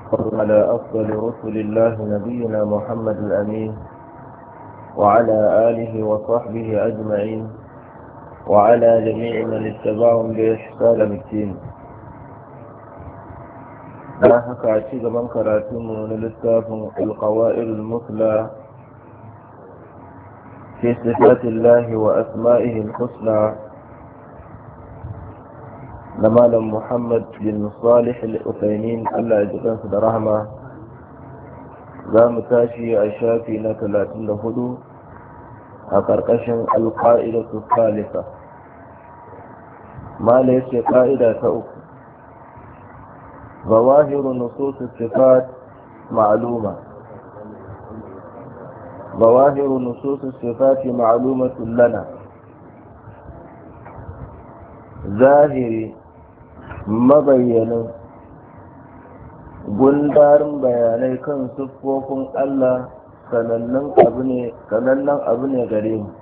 على أفضل رسل الله نبينا محمد الأمين وعلى آله وصحبه أجمعين وعلى جميع من اتبعهم بإحسان الدين. لا حكى شيء من كراتم ونلتاف القوائل المثلى في صفات الله وأسمائه الحسنى لمال محمد بن صالح الأثيمين الله يجزاه برحمة za mu tashi a shafi na 34 a ƙarƙashin alƙa'idatu salisa. mala yace ƙa'ida ta uku, zawahiru nusus sifat ma'luma zawahiru nusus sifat ma'lumatun lana. zahiri mabayyanin gundarin bayanai kan siffofin Allah sanannen abu ne gare mu.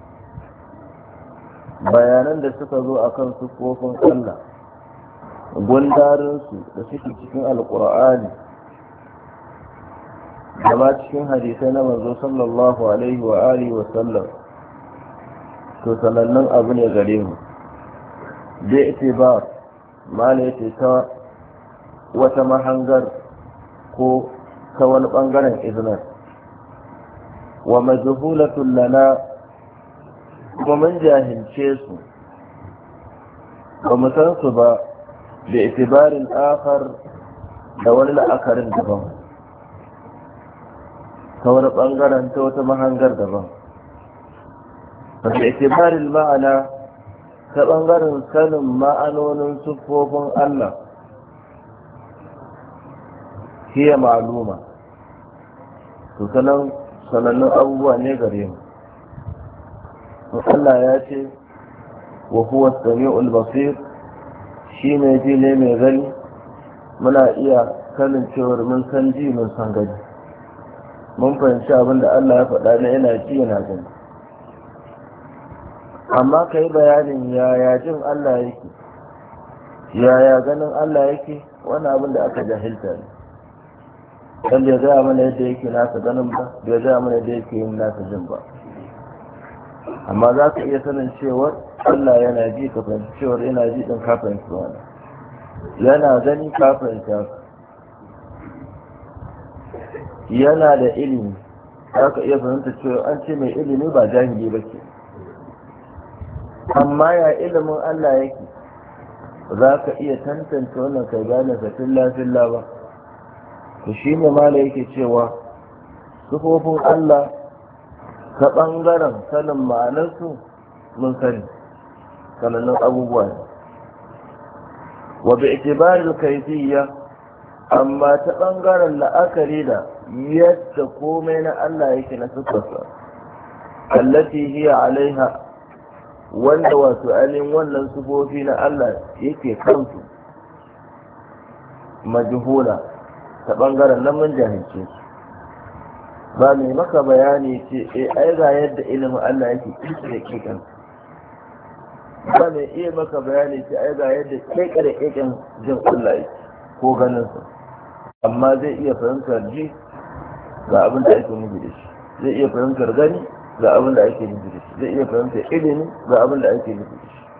Bayanan da suka zo akan siffofin Allah gundarinsu da suke cikin alkur'ani da ma cikin hadisai na manzo sallallahu alaihi wa alihi wa sallam, to sanannen abu ne gare mu. da ita ba mala yace ta wata mahangar ko ta wani ɓangaren izinin, wa majhulatun lana kuma mun jahilce su ba mu san su ba da itibarin akhar da wani la'akarin daban, ta wani ɓangaren ta wata mahangar daban. da itibarin ma'ana ta ɓangaren sanin ma'anonin siffofin Allah hiya ma'luma, to sanannun abubuwa ne gare mu. Allah ya ce wa huwa as-sami'ul basir, shi ne ji ne mai gani. muna iya sanin cewar mun san ji mun san gani, mun fahimci abin da Allah ya faɗa na yana ji yana gani, amma ka yi bayanin yaya jin Allah yake, yaya ganin Allah yake, wani abin da aka jahilta ne. dan bai gaya mana yadda yake nasa ganin ba, bai gaya mana yadda yake yin nasa jin ba. amma za ka iya sanin cewar Allah yana ji, ka fahimci cewar yana ji din ka fahimci wani, yana gani ka fahimci haka, yana da ilimi za ka iya fahimta cewa an ce mai ilimi ba jahili ba ke. amma ya ilimin Allah yake za ka iya tantance wannan kai gane sa filla ba. to shi ne mala yake cewa sufofin Allah ta ɓangaren sanin ma'anarsu mun sani sanannun abubuwa ne, wa bi itibaril kaifiyya, amma ta ɓangaren la'akari da yadda komai na Allah yake na siffarsa allati hiya alaiha, wanda wato ainihin wannan sufofi na Allah yake kansu, majhula, ta ɓangaren nan mun jahilce su. ba mai maka bayani ce ai ga yadda ilimin Allah yake kike kikan, ba mai iya maka bayani ce ai ga yadda kekere keken jin Allah yake ko ganin sa, amma zai iya fahimtar ji ga abin da ake nufi da shi, zai iya fahimtar gani ga abin da ake nufi da shi, zai iya fahimtar ilimi ga abin da ake nufi da shi.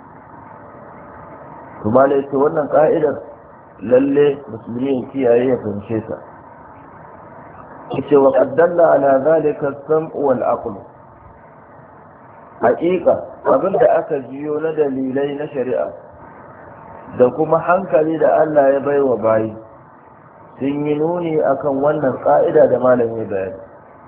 kuma ne ce wannan ka'idar lalle musulmi kiyaye ya fahimce ta. yace wa qaddalla ala zalika as-sam'u wal aql, haqiqa abinda aka jiyo na dalilai na shari'a da kuma hankali da Allah ya baiwa bayi sun yi nuni akan wannan ka'ida da malamin bayani.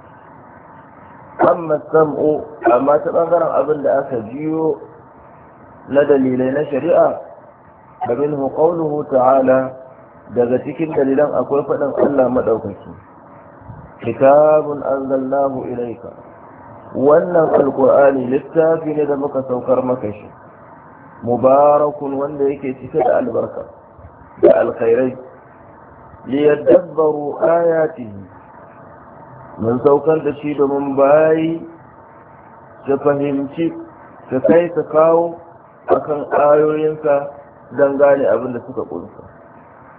amma sam'u, amma ta bangaren abinda aka jiyo na dalilai na shari'a, فمنه قوله تعالى, daga cikin dalilan akwai faɗin Allah maɗaukaki, kitabun anzalnahu ilayka, wannan alqur'ani littafi ne da muka saukar maka shi, mubarakun, wanda yake cike da albarka da alkhairai, liyadabbaru ayatihi, mun saukar da shi domin bayi su fahimci, su kai su kawo akan ayoyinsa don gane abin da suka ƙunsa.